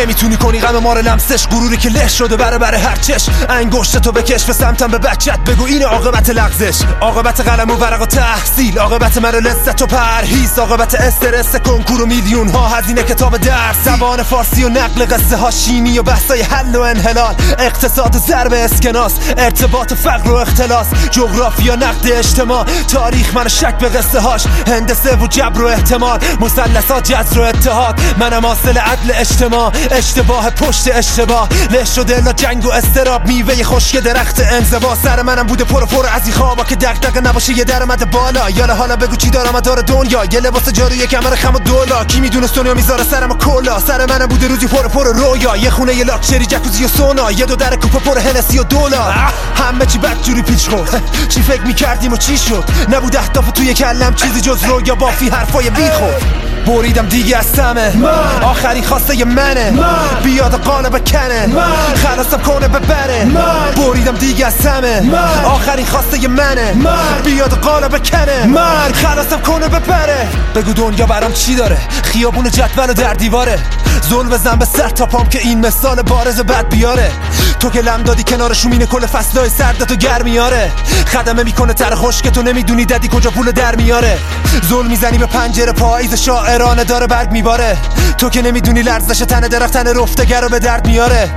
نمیتونی کنی غم ما رو لمسش، غروری که له شده بره هر چش. انگشت تو بکش به سمتم به بچت بگو این عاقبت لغزش، عاقبت قلم و ورق و تحصیل، عاقبت من و لذت و پرهیز، عاقبت استرس کنکور و میلیون ها هزینه کتاب درس، زبان فارسی و نقل قصه ها، شیمی و بحثای حل و انحلال، اقتصاد و ضرب اسکناس، ارتباط و فقر و اختلاس، جغرافیا نقد اجتماع، تاریخ من شک به قصه هاش، هندسه و جبر و احتمال، مثلثات جذر و اتحاد، منم حاصل عدل اجتماع، اشتباه پشت اشتباه، له شده لا جنگ و استراب، میوه خشک درخت انزوا، سر منم بوده پر از این خوابا که دغدغه نباشه یه درآمد بالا، یالا حالا بگو چی دارم داره دنیا، یه لباس جاری یه کمر خم و دولا، کی میدونه دنیا میذاره سرم کلا، سر منم بوده روزی پر رویا، یه خونه یه لاکچری جکوزی و سونا، یه دو در کوپه پر هنسی و دلار، همه چی بدجوری پیچ خورد. چی فکر میکردیم و چی شد؟ نبود اهداف توی کلم چیزی جز رویا بافی حرفای بیخود. بریدم دیگه از سمه، آخرین خواسته منه، بیاد قالب کنه، خلاصم کنه ببره. بریدم دیگه از سمه، آخرین خواسته منه، بیاد قالب کنه، خلاصم کنه ببره. بگو دنیا برام چی داره؟ خیابون جدول و در دیواره، ظلم بزن به سر تا پام که این مثال بارز بد بیاره. تو که لم دادی کنار شومینه کل فصلای سردتو گرمیاره، خدمه میکنه تر خشک تو نمیدونی ددی کجا پول در میاره. ظلم میزنی به پنجره پاییز شاعرانه داره برگ میباره، تو که نمیدونی لرزش تن درخت تن رفتگر رو به درد میاره.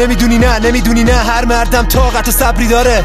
نمیدونی نه هر مردم طاقت و صبری داره،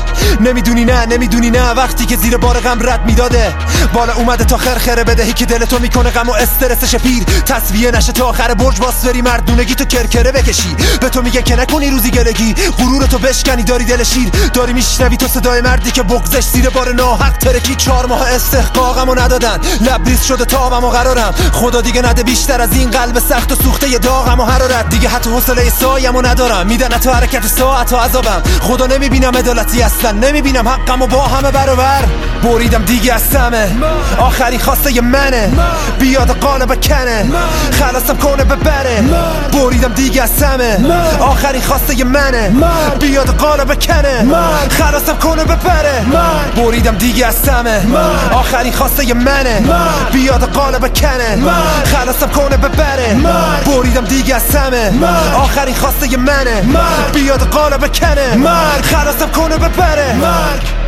نمیدونی نه وقتی که زیر بار غم رد میداده، بالا اومده تا خرخره بدهی که دل تو میکنه غم و استرسش پیر، تصویه نشه تا آخر برج واسری مردونگی تو کرکره بکشی. به تو میگه که نکنی روزی گلگی، غرور تو بشکنی داری دل شیر، داری میشنوی تو صدای مردی که بغضش زیر بار ناحق ترکی. 4 ماه استحقاقمو ندادن، لبریز شده تابم و قرارم، خدا دیگه نده بیشتر از این قلب سخت و سوخته ی داغم و حرارت. دیگه حتی حوصله سایمو ندارم، میدن تو حرکت ساعت و عذابم، خدا نمیبینم عدالتی اصلا، نمیبینم حقمو با همه برابر. بریدم دیگه از سمه، آخرین خواسته منه، بیاد قالب کنه، خلاصم کنه ببره. بریدم دیگه از سمه، آخرین خواسته منه، بیاد قالب کنه، خلاصم کنه ببره. بریدم دیگه از سمه، آخرین خواسته منه، بیاد قالب کنه، خلاصم کنه ببره. بریدم دیگه از سمه، آخرین خواسته منه، بیاد قالب کنه، خلاصم کنه ببره.